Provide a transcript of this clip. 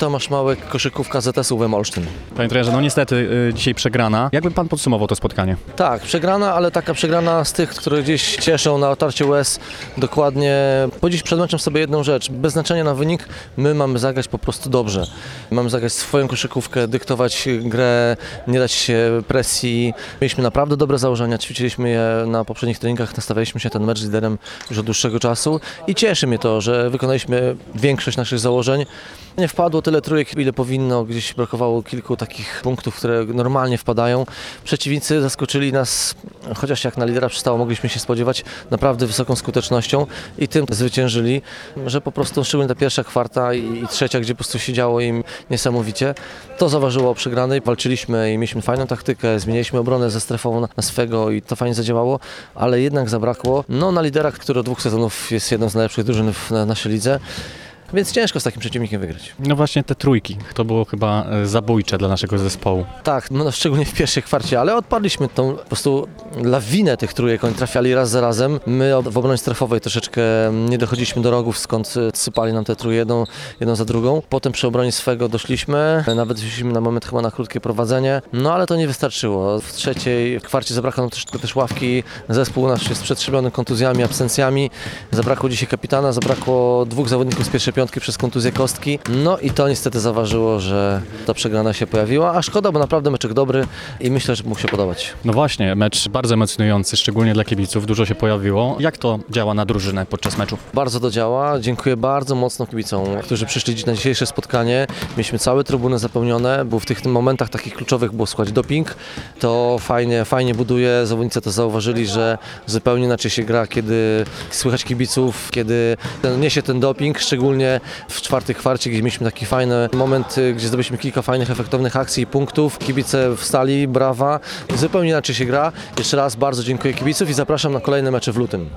Tomasz Małek, koszykówka ZS-u Lwów Olsztyn. Panie trenerze, no niestety dzisiaj przegrana. Jakby pan podsumował to spotkanie? Tak, przegrana, ale taka przegrana z tych, które gdzieś cieszą na otarcie łez. Dokładnie, powiedzieć przed meczem sobie jedną rzecz. Bez znaczenia na wynik, my mamy zagrać po prostu dobrze. Mamy zagrać swoją koszykówkę, dyktować grę, nie dać się presji. Mieliśmy naprawdę dobre założenia, ćwiczyliśmy je na poprzednich treningach, nastawialiśmy się ten mecz z liderem już od dłuższego czasu i cieszy mnie to, że wykonaliśmy większość naszych założeń. Nie wpadło tyle trójek, ile powinno, gdzieś brakowało kilku takich punktów, które normalnie wpadają. Przeciwnicy zaskoczyli nas, chociaż jak na lidera przystało, mogliśmy się spodziewać, naprawdę wysoką skutecznością i tym zwyciężyli, że po prostu szczególnie ta pierwsza kwarta i trzecia, gdzie po prostu się działo im niesamowicie, to zaważyło o przegranej. Walczyliśmy i mieliśmy fajną taktykę, zmieniliśmy obronę ze strefą na swego i to fajnie zadziałało, ale jednak zabrakło na lidera, który od 2 sezonów jest jedną z najlepszych drużyn w naszej lidze. Więc ciężko z takim przeciwnikiem wygrać. No właśnie te trójki, to było chyba zabójcze dla naszego zespołu. Tak, szczególnie w pierwszej kwarcie, ale odparliśmy tą po prostu lawinę tych trójek. Oni trafiali raz za razem. My w obronie strefowej troszeczkę nie dochodziliśmy do rogów, skąd sypali nam te trójki jedną za drugą. Potem przy obronie swego doszliśmy, nawet wyszliśmy na moment chyba na krótkie prowadzenie, ale to nie wystarczyło. W trzeciej kwarcie zabrakło nam też ławki. Zespół nasz jest przetrzebiony kontuzjami, absencjami. Zabrakło dzisiaj kapitana, zabrakło 2 zawodników z pierwszej piątki przez kontuzję kostki. I to niestety zaważyło, że ta przegrana się pojawiła, a szkoda, bo naprawdę meczek dobry i myślę, że mógł się podobać. No właśnie, mecz bardzo emocjonujący, szczególnie dla kibiców, dużo się pojawiło. Jak to działa na drużynę podczas meczu? Bardzo to działa, dziękuję bardzo mocno kibicom, którzy przyszli na dzisiejsze spotkanie. Mieliśmy całe trybuny zapełnione, bo w tych momentach takich kluczowych było słychać doping. To fajnie buduje, zawodnicy to zauważyli, że zupełnie inaczej się gra, kiedy słychać kibiców, kiedy niesie ten doping, szczególnie w czwartej kwarcie, gdzie mieliśmy taki fajny moment, gdzie zdobyliśmy kilka fajnych, efektownych akcji i punktów. Kibice wstali, brawa. Zupełnie inaczej się gra. Jeszcze raz bardzo dziękuję kibiców i zapraszam na kolejne mecze w lutym.